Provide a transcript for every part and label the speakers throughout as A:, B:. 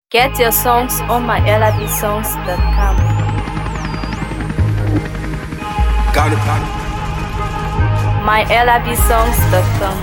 A: Get your songs on mylabsongs.com.
B: Got it.
A: mylabsongs.com.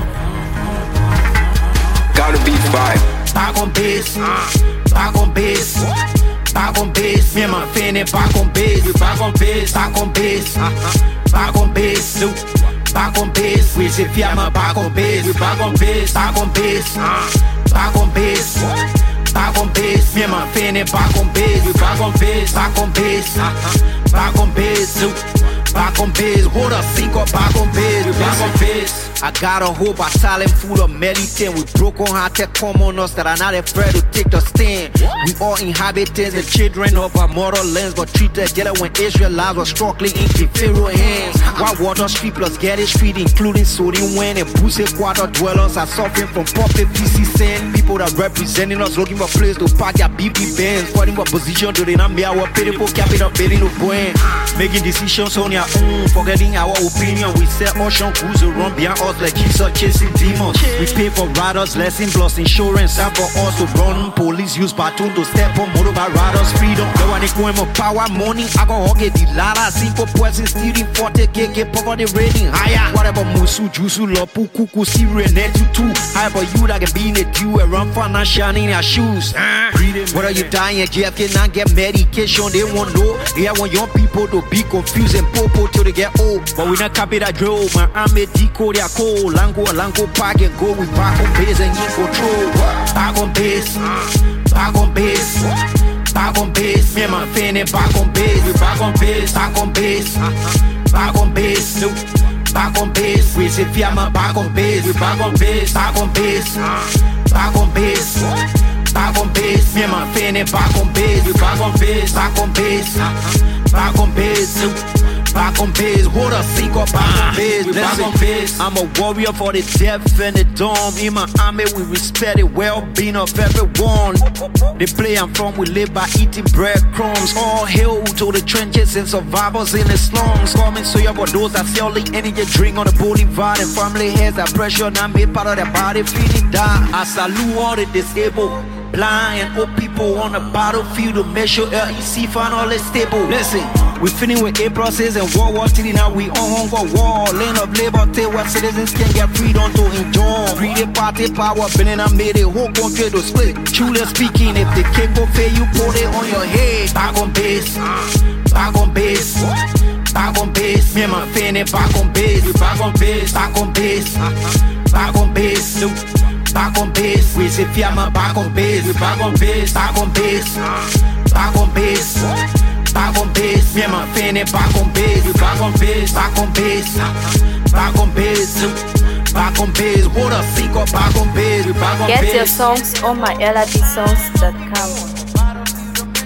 B: Gotta be five.
C: Back on base, back on base, back on base. Me and my fan back on base, we back on base, back on base, back on base, back on base. We say Fiamma back on base, we back on base, back on base, back on base, back on base. Me and my fan back on base, we back on base, back on base, back on base, back on base. Hold up, sync up, back on base, we back on base. I got a whole battalion full of militant with broken hearted commoners that are not afraid to take the stand. We all inhabitants and children of our mortal lands, but treated together when Israelites were struggling in the Pharaoh hands. While Water Street plus Getty Street, including Sodium Wind and Busse Quarter dwellers, are suffering from puppet PC sin. People that representing us looking for place to park their BB bands, fighting for position to the number our pitiful capital building no point. Making decisions on your own, forgetting our opinion. We set ocean crews to run behind us like Jesus chasing demons. We pay for riders, lesson plus insurance. Time for us to run. Police use baton to step on motorbike riders' freedom. No one is going for power, money. I go hug it, the lara. Simple person stealing 40k, poverty rating higher. Whatever Musu, Jusu, Lopu, Kuku, Syria, Netu, too. However, you that can be in the dew around financial in your shoes. Whether you dying, JFK not get medication, they won't know. They want young people to be confused and popo till they get old. But we not copy that drill. My army decode their code. Lango park and go. We back on base and in control. Back on base, back on base, back on base. Me and my fan back on base. We back on base, back on base, back on base, back on base. We say Fiamma back on base. We back on base, back on base, back on base, back on base. Me and my fan back on base. We back on base, back on base, back on base. Back on base, hold up, sync up, back on base, back on base. I'm a warrior for the deaf and the dumb. In my army, we respect the well-being of everyone. The play I'm from, we live by eating breadcrumbs. All hail to the trenches and survivors in the slums. Coming so for those that sell the energy drink on the boulevard. And family heads that pressure not made part of their body, feeling down. I salute all the disabled, blind and old people on the battlefield to make sure LEC find all is stable. Listen, we finished with A process and World War III, now we on hunger war. Land of labor till where citizens can get freedom to enjoy. Freedom party power, been I made a whole country to split. Truly speaking, if the cake go fail, you put it on your head. Back on base, back on base, back on base. Me and my fan back on base. We back on base, back on base, back on base. Back on base, we say Fiamma back on base. We back on base, back on base, back on base, back on base. Me and my fan back on base. We back on base, back on base, back on base, back on base. Hold up, sync up, back on base. We back on base.
A: Get your songs on mylabsongs.com.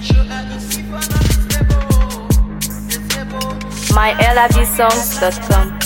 A: mylabsongs.com.